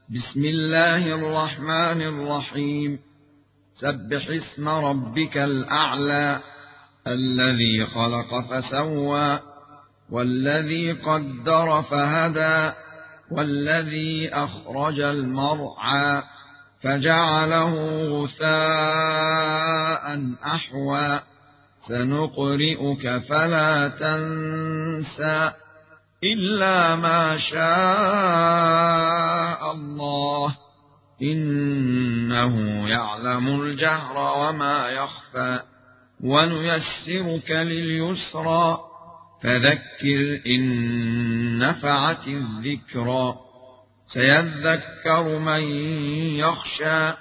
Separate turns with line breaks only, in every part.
بسم الله الرحمن الرحيم. سبح اسم ربك الأعلى الذي خلق فسوى والذي قدر فهدى والذي أخرج المرعى فجعله غثاء أحوى سنقرئك فلا تنسى إلا ما شاء الله إنه يعلم الجهر وما يخفى ونيسرك لليسرى فذكر إن نفعت الذكرى سيذكر من يخشى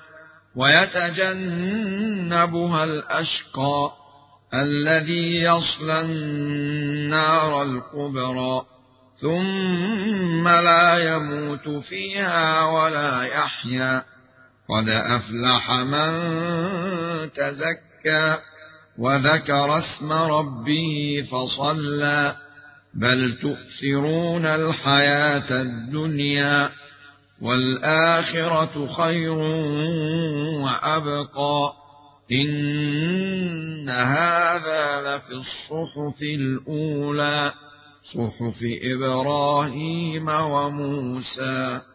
ويتجنبها الأشقى الذي يصلى النار الكبرى ثم لا يموت فيها ولا يحيا قد أفلح من تزكى وذكر اسم ربه فصلى بل تؤثرون الحياة الدنيا والآخرة خير وأبقى إن هذا لفي الصحف الأولى صحف إبراهيم وموسى.